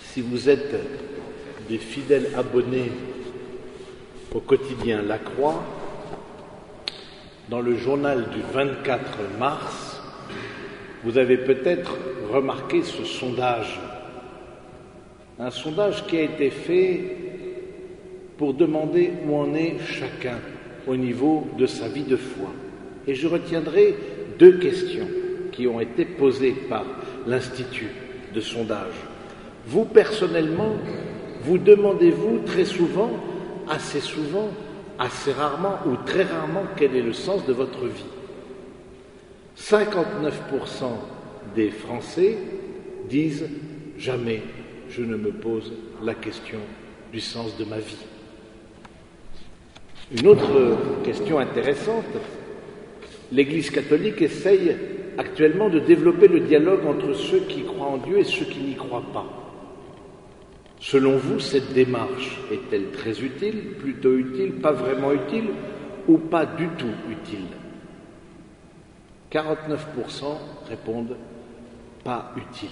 Si vous êtes des fidèles abonnés au quotidien La Croix, dans le journal du 24 mars, vous avez peut-être remarqué ce sondage. Un sondage qui a été fait pour demander où en est chacun au niveau de sa vie de foi. Et je retiendrai deux questions qui ont été posées par l'Institut de sondage. Vous, personnellement, vous demandez-vous très souvent, assez rarement ou très rarement, quel est le sens de votre vie? 59% des Français disent « Jamais je ne me pose la question du sens de ma vie ». Une autre question intéressante, l'Église catholique essaye actuellement de développer le dialogue entre ceux qui croient en Dieu et ceux qui n'y croient pas. Selon vous, cette démarche est-elle très utile, plutôt utile, pas vraiment utile ou pas du tout utile? 49% répondent pas utile.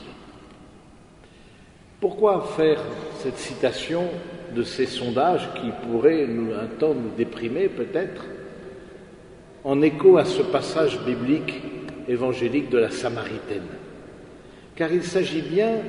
Pourquoi faire cette citation de ces sondages qui pourraient un temps nous déprimer peut-être, en écho à ce passage biblique évangélique de la Samaritaine? Car il s'agit bien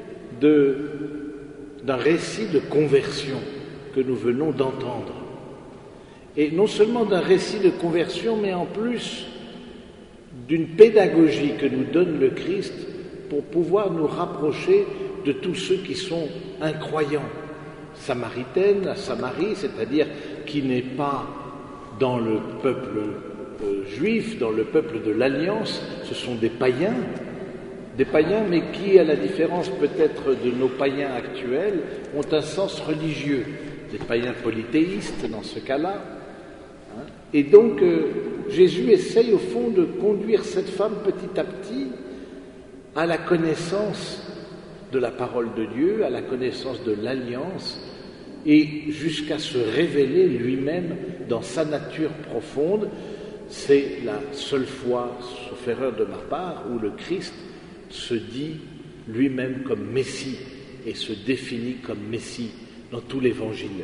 d'un récit de conversion que nous venons d'entendre. Et non seulement d'un récit de conversion, mais en plus d'une pédagogie que nous donne le Christ pour pouvoir nous rapprocher de tous ceux qui sont incroyants. Samaritaine, la Samarie, c'est-à-dire qui n'est pas dans le peuple juif, dans le peuple de l'Alliance, ce sont des païens, mais qui, à la différence peut-être de nos païens actuels, ont un sens religieux, des païens polythéistes dans ce cas-là. Et donc, Jésus essaye au fond de conduire cette femme petit à petit à la connaissance de la parole de Dieu, à la connaissance de l'Alliance, et jusqu'à se révéler lui-même dans sa nature profonde. C'est la seule fois, sauf erreur de ma part, où le Christ se dit lui-même comme Messie et se définit comme Messie dans tout l'Évangile.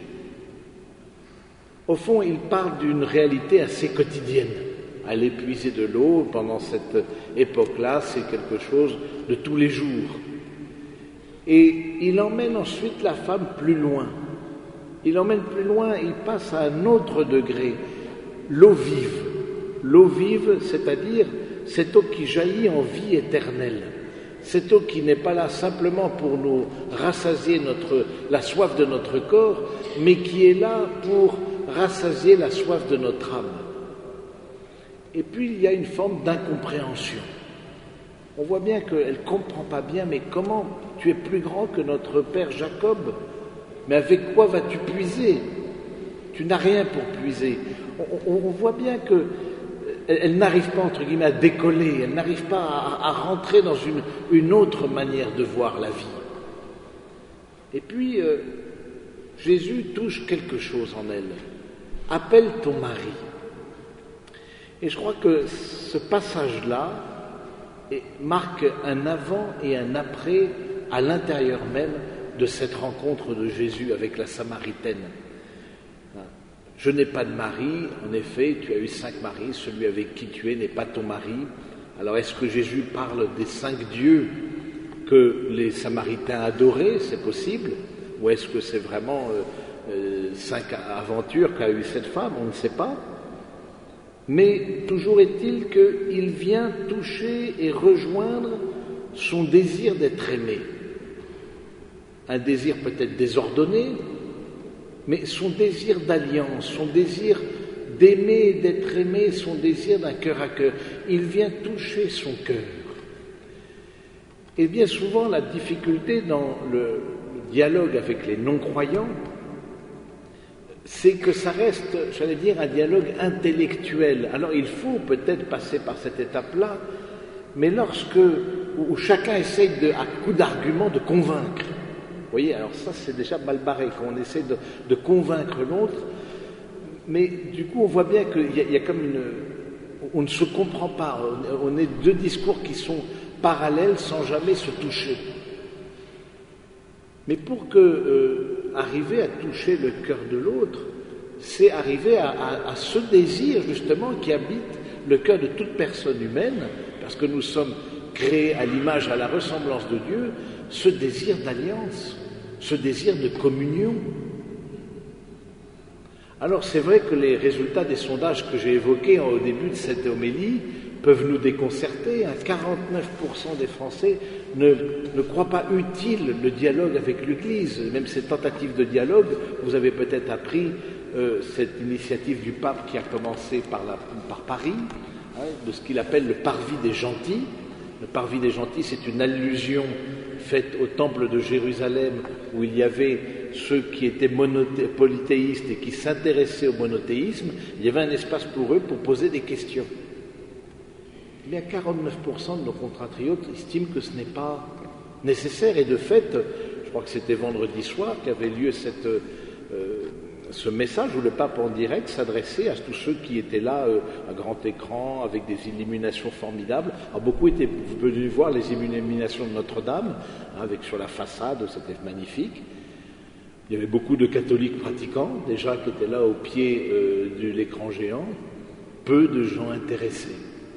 Au fond, il parle d'une réalité assez quotidienne. Aller puiser de l'eau pendant cette époque-là, c'est quelque chose de tous les jours. Et il emmène ensuite la femme plus loin. Il passe à un autre degré, l'eau vive. L'eau vive, c'est-à-dire cette eau qui jaillit en vie éternelle. Cette eau qui n'est pas là simplement pour nous rassasier la soif de notre corps, mais qui est là pour rassasier la soif de notre âme. Et puis il y a une forme d'incompréhension. On voit bien qu'elle ne comprend pas bien, mais comment tu es plus grand que notre père Jacob? Mais avec quoi vas-tu puiser? Tu n'as rien pour puiser. On voit bien qu'elle n'arrive pas, entre guillemets, à décoller, elle n'arrive pas à rentrer dans une autre manière de voir la vie. Et puis, Jésus touche quelque chose en elle. Appelle ton mari. Et je crois que ce passage-là marque un avant et un après à l'intérieur même de cette rencontre de Jésus avec la Samaritaine. Je n'ai pas de mari, en effet, tu as eu 5 maris, celui avec qui tu es n'est pas ton mari. Alors est-ce que Jésus parle des 5 dieux que les Samaritains adoraient? C'est possible. Ou est-ce que c'est vraiment 5 aventures qu'a eu cette femme? On ne sait pas. Mais toujours est-il qu'il vient toucher et rejoindre son désir d'être aimé. Un désir peut-être désordonné, mais son désir d'alliance, son désir d'aimer, d'être aimé, son désir d'un cœur à cœur. Il vient toucher son cœur. Et bien souvent, la difficulté dans le dialogue avec les non-croyants, c'est que ça reste, j'allais dire, un dialogue intellectuel. Alors il faut peut-être passer par cette étape-là, mais où chacun essaye à coup d'arguments de convaincre. Vous voyez, alors ça c'est déjà mal barré, quand on essaie de convaincre l'autre, mais du coup on voit bien qu'il y a comme on ne se comprend pas, on est deux discours qui sont parallèles sans jamais se toucher. Mais pour arriver à toucher le cœur de l'autre, c'est arriver à ce désir justement qui habite le cœur de toute personne humaine, parce que nous sommes créés à l'image, à la ressemblance de Dieu, ce désir d'alliance, ce désir de communion. Alors c'est vrai que les résultats des sondages que j'ai évoqués au début de cette homélie peuvent nous déconcerter. 49% des Français ne croient pas utile le dialogue avec l'Église. Même ces tentatives de dialogue, vous avez peut-être appris cette initiative du pape qui a commencé par Paris, de ce qu'il appelle le parvis des gentils. Le parvis des gentils, c'est une allusion faite au temple de Jérusalem où il y avait ceux qui étaient polythéistes et qui s'intéressaient au monothéisme. Il y avait un espace pour eux pour poser des questions. Eh bien, 49% de nos compatriotes estiment que ce n'est pas nécessaire. Et de fait, je crois que c'était vendredi soir qu'avait lieu ce message où le pape en direct s'adressait à tous ceux qui étaient là à grand écran, avec des illuminations formidables. Alors, beaucoup étaient venus voir les illuminations de Notre-Dame, avec sur la façade, c'était magnifique. Il y avait beaucoup de catholiques pratiquants, déjà, qui étaient là au pied de l'écran géant. Peu de gens intéressés.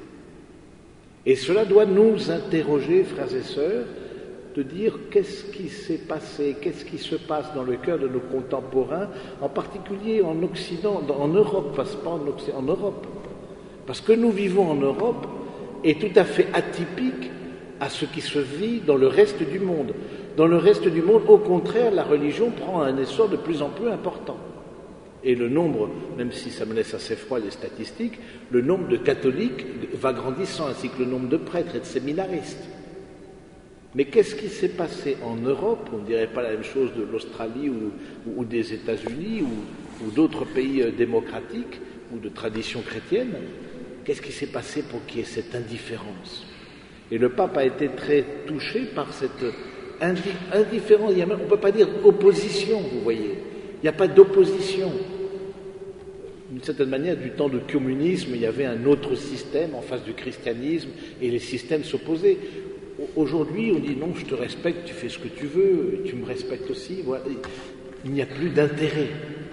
Et cela doit nous interroger, frères et sœurs, de dire qu'est-ce qui s'est passé, qu'est-ce qui se passe dans le cœur de nos contemporains, en particulier en Occident, en Europe, pas en Europe. Parce que nous vivons en Europe est tout à fait atypique à ce qui se vit dans le reste du monde. Dans le reste du monde, au contraire, la religion prend un essor de plus en plus important. Et le nombre, même si ça me laisse assez froid les statistiques, le nombre de catholiques va grandissant, ainsi que le nombre de prêtres et de séminaristes. Mais qu'est-ce qui s'est passé en Europe? On ne dirait pas la même chose de l'Australie ou des États-Unis ou d'autres pays démocratiques ou de tradition chrétienne. Qu'est-ce qui s'est passé pour qu'il y ait cette indifférence? Et le pape a été très touché par cette indifférence. On ne peut pas dire opposition, vous voyez. Il n'y a pas d'opposition. D'une certaine manière, du temps du communisme, il y avait un autre système en face du christianisme et les systèmes s'opposaient. Aujourd'hui, on dit non, je te respecte, tu fais ce que tu veux, tu me respectes aussi. Voilà. Il n'y a plus d'intérêt.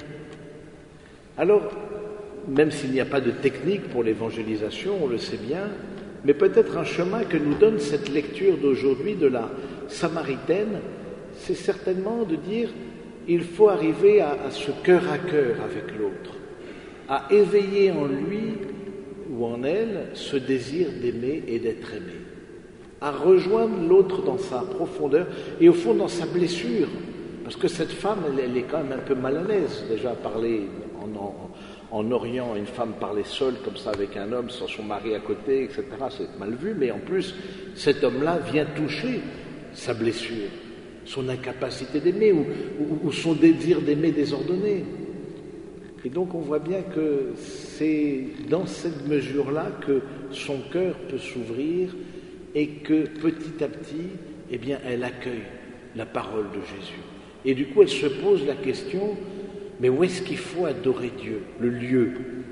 Alors, même s'il n'y a pas de technique pour l'évangélisation, on le sait bien, mais peut-être un chemin que nous donne cette lecture d'aujourd'hui de la Samaritaine, c'est certainement de dire il faut arriver à ce cœur à cœur avec l'autre, à éveiller en lui ou en elle ce désir d'aimer et d'être aimé, à rejoindre l'autre dans sa profondeur et au fond dans sa blessure, parce que cette femme, elle est quand même un peu mal à l'aise déjà à parler en Orient, une femme parler seule comme ça avec un homme sans son mari à côté, etc. C'est mal vu, mais en plus, cet homme-là vient toucher sa blessure, son incapacité d'aimer ou son désir d'aimer désordonné. Et donc on voit bien que c'est dans cette mesure-là que son cœur peut s'ouvrir et que petit à petit, eh bien, elle accueille la parole de Jésus. Et du coup, elle se pose la question, mais où est-ce qu'il faut adorer Dieu? Le lieu.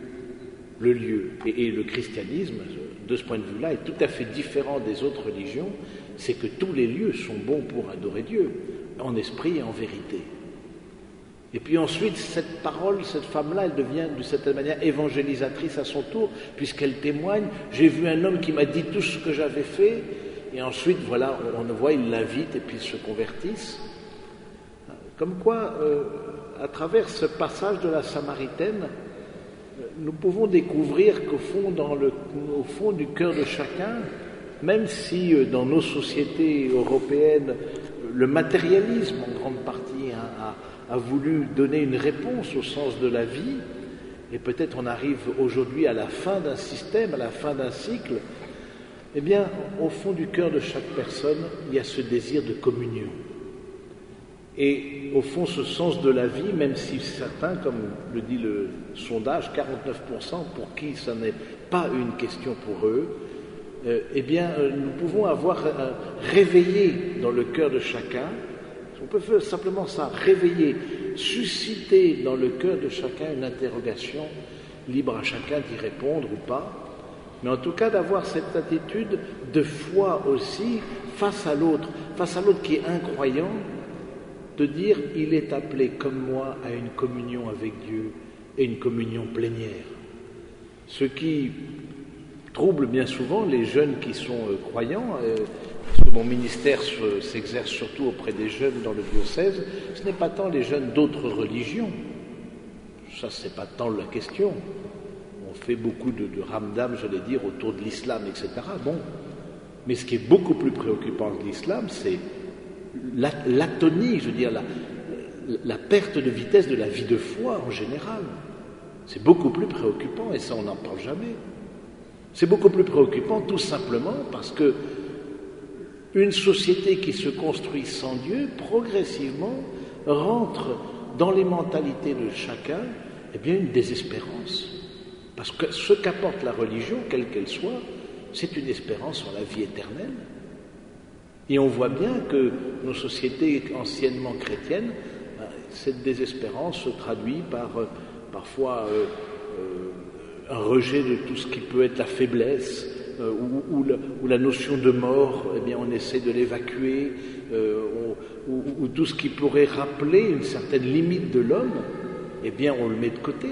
Et le christianisme, de ce point de vue-là, est tout à fait différent des autres religions, c'est que tous les lieux sont bons pour adorer Dieu, en esprit et en vérité. Et puis ensuite, cette parole, cette femme-là, elle devient de cette manière évangélisatrice à son tour, puisqu'elle témoigne, j'ai vu un homme qui m'a dit tout ce que j'avais fait, et ensuite, voilà, on le voit, il l'invite et puis ils se convertissent. Comme quoi, à travers ce passage de la Samaritaine, nous pouvons découvrir qu'au fond, au fond du cœur de chacun, même si dans nos sociétés européennes, le matérialisme en grande partie a voulu donner une réponse au sens de la vie, et peut-être on arrive aujourd'hui à la fin d'un système, à la fin d'un cycle, eh bien, au fond du cœur de chaque personne, il y a ce désir de communion. Et au fond, ce sens de la vie, même si certains, comme le dit le sondage, 49% pour qui ça n'est pas une question pour eux, eh bien, nous pouvons avoir réveillé dans le cœur de chacun, on peut faire simplement ça, réveiller, susciter dans le cœur de chacun une interrogation, libre à chacun d'y répondre ou pas, mais en tout cas d'avoir cette attitude de foi aussi face à l'autre qui est incroyant, de dire « il est appelé comme moi à une communion avec Dieu et une communion plénière ». Ce qui trouble bien souvent les jeunes qui sont croyants, parce que mon ministère s'exerce surtout auprès des jeunes dans le diocèse, ce n'est pas tant les jeunes d'autres religions, ça c'est pas tant la question. On fait beaucoup de ramdam, j'allais dire, autour de l'islam, etc. Bon, mais ce qui est beaucoup plus préoccupant de l'islam, c'est l'atonie, je veux dire, la perte de vitesse de la vie de foi en général. C'est beaucoup plus préoccupant, et ça on n'en parle jamais. C'est beaucoup plus préoccupant tout simplement parce que une société qui se construit sans Dieu, progressivement, rentre dans les mentalités de chacun, eh bien, une désespérance. Parce que ce qu'apporte la religion, quelle qu'elle soit, c'est une espérance sur la vie éternelle. Et on voit bien que nos sociétés anciennement chrétiennes, cette désespérance se traduit par parfois un rejet de tout ce qui peut être la faiblesse, ou la notion de mort, eh bien on essaie de l'évacuer, ou tout ce qui pourrait rappeler une certaine limite de l'homme, eh bien on le met de côté.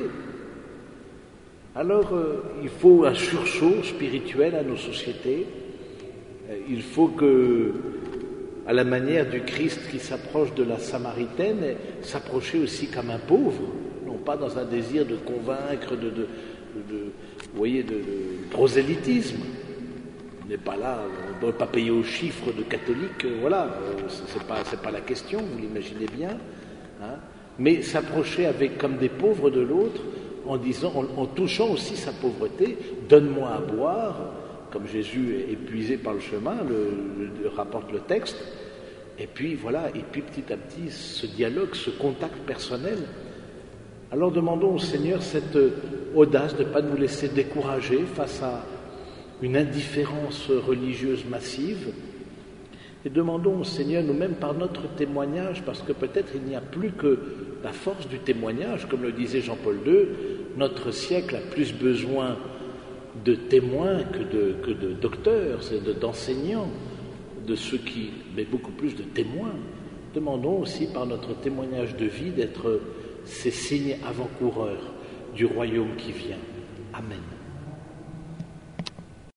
Alors il faut un sursaut spirituel à nos sociétés. Il faut que, à la manière du Christ qui s'approche de la Samaritaine, s'approcher aussi comme un pauvre, non pas dans un désir de convaincre, vous voyez, de prosélytisme. On n'est pas là, on ne doit pas payer aux chiffres de catholiques, voilà, c'est pas la question, vous l'imaginez bien, hein, mais s'approcher avec comme des pauvres de l'autre, en disant, en touchant aussi sa pauvreté, donne-moi à boire, comme Jésus est épuisé par le chemin, rapporte le texte, et puis voilà, et puis petit à petit, ce dialogue, ce contact personnel. Alors demandons au Seigneur cette audace de ne pas nous laisser décourager face à une indifférence religieuse massive, et demandons au Seigneur nous-mêmes par notre témoignage, parce que peut-être il n'y a plus que la force du témoignage, comme le disait Jean-Paul II, notre siècle a plus besoin de témoins que de docteurs, d'enseignants, de ceux qui, mais beaucoup plus de témoins. Demandons aussi par notre témoignage de vie d'être ces signes avant-coureurs du royaume qui vient. Amen.